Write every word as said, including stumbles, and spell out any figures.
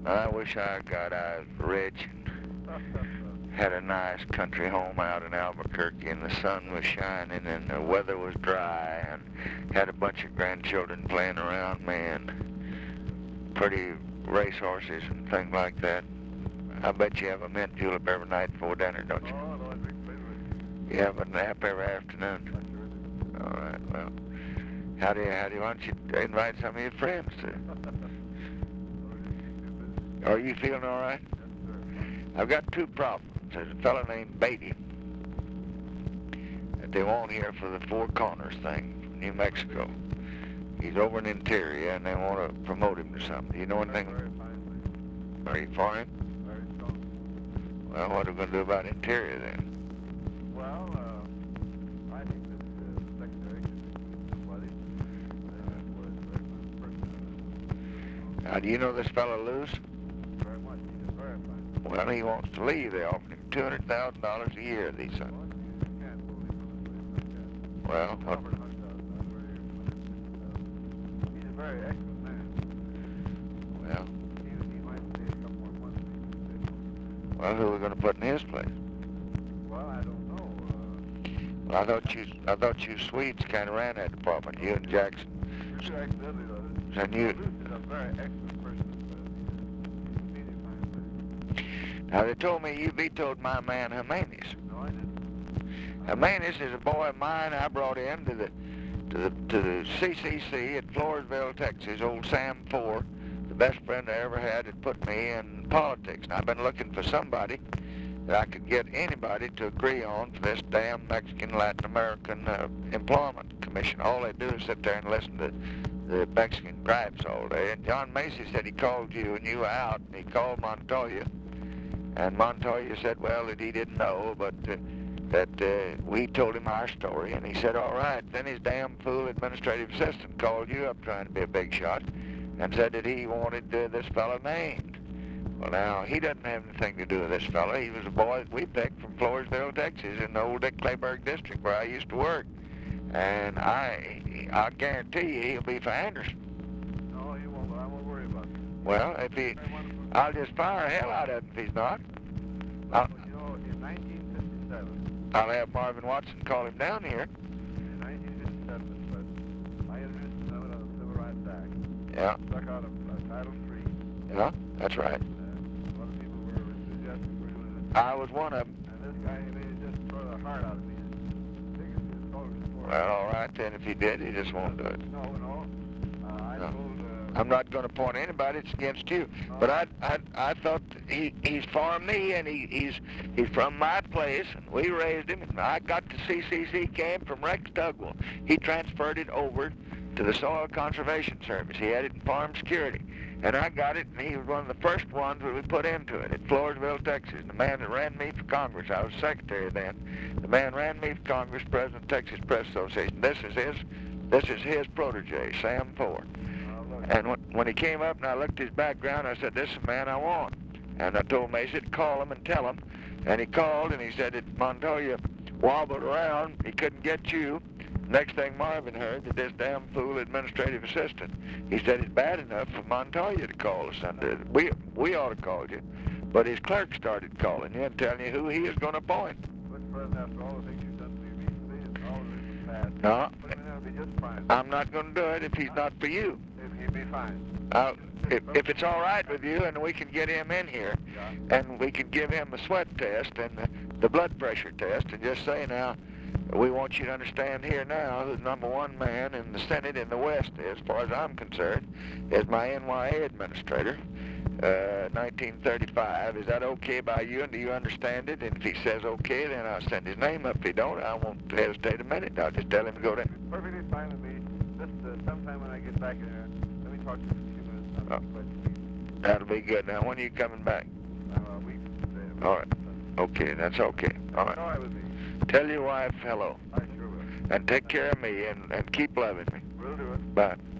I wish I got I was rich and had a nice country home out in Albuquerque and the sun was shining and the weather was dry and had a bunch of grandchildren playing around me and pretty racehorses and things like that. I bet you have a mint julep every night before dinner, don't you? Oh, no, I drink flavor. You have a nap every afternoon. I sure do. All right, well, how do you, how do you want you to invite some of your friends to? Are you feeling all right? Yes, sir. I've got two problems. There's a fellow named Beatty that they want here for the Four Corners thing from New Mexico. He's over in Interior, and they want to promote him to something. Do you know anything? Very fine. Are you for him? Very strong. Well, what are we going to do about Interior then? Well, uh, I think that uh, the secretary should be somebody that was a very fine person. Now, do you know this fellow Luce? Very much. He is very fine. Well, he wants to leave. They offered him two hundred thousand dollars a year, these Well, sons. you can't move him from a place like that. Well, what, Robert Hunt does. I'm very uh, He's a very excellent man. well, He, he might stay a couple more months. well, who are we going to put in his place? Well, I don't know. Uh, Well, I thought you, I thought you Swedes kind of ran that department. You and Jackson. You're too accidentally, though. And you, Luce is a very excellent person, but he's a fine person. now they told me you vetoed my man Jimenez. No, I didn't. Jimenez is a boy of mine I brought in to the to the to the C C C at Floresville, Texas. Old Sam Four, the best friend I ever had, had put me in politics. And I've been looking for somebody that I could get anybody to agree on for this damn Mexican Latin American uh, Employment Commission. All they do is sit there and listen to the Mexican gripes all day. And John Macy said he called you and you were out, and he called Montoya. And Montoya said, well, that he didn't know, but uh, that uh, we told him our story. And he said, all right. Then his damn fool administrative assistant called you up trying to be a big shot and said that he wanted uh, this fellow named. Well, now, he doesn't have anything to do with this fellow. He was a boy that we picked from Floresville, Texas, in the old Dick Clayburg district where I used to work. And I, I guarantee you he'll be for Anderson. No, he won't, but I won't worry about it. Well, if he, Very wonderful. I'll just fire hell out of him if he's not. Well, you know, in nineteen fifty-seven, I'll have Marvin Watson call him down here. in nineteen fifty-seven, but I introduced the amendment of the Civil Rights Act, Yeah, stuck out of uh, Title three, yeah, that's right. and a lot of people were enthusiastic for doing it. I was one of them. And this guy, he made it just throw the heart out of me. Biggest his total support. Well, all right then, if he did, he just won't do it. No, no. Uh, I No. told. Uh, I'm not going to point anybody. It's against you. But I, I, I thought he, he's for me, and he, he's, he's from my place, and we raised him. And I got the C C C camp from Rex Tugwell. He transferred it over to the Soil Conservation Service. He had it in Farm Security, and I got it, and he was one of the first ones that we put into it at Floresville, Texas. And the man that ran me for Congress, I was secretary then. The man ran me for Congress, president of Texas Press Association. This is his, this is his protege, Sam Ford. And when, when he came up and I looked at his background, I said, this is the man I want. And I told Macy to call him and tell him. And he called and he said that Montoya wobbled around. He couldn't get you. Next thing Marvin heard, that this damn fool administrative assistant, he said it's bad enough for Montoya to call us. And uh, we, we ought to call you. But his clerk started calling you and telling you who he is going to appoint. Look, President, after all the things you've done for me recently and all of this in the past, No, put him in there, it'll be just fine. I'm not going to do it if he's not for you. He'll be fine. Uh, if, if it's all right with you and we can get him in here Yeah. and we can give him a sweat test and the, the blood pressure test and just say now, we want you to understand here now who the number one man in the Senate in the West is, as far as I'm concerned, is my N Y A administrator, uh, nineteen thirty-five. Is that okay by you, and do you understand it? And if he says okay, then I'll send his name up. If he don't, I won't hesitate a minute. I'll just tell him to go there. It's perfectly fine with me. Just uh, sometime when I get back in there, let me talk to you for a few minutes. I'm Oh. quite pleased. That'll be good. Now, when are you coming back? Uh, a week from today. All right. Okay, that's okay. All right. All right with me. Tell your wife hello, I sure will. and take care of me, and, and keep loving me. We'll do it. Bye.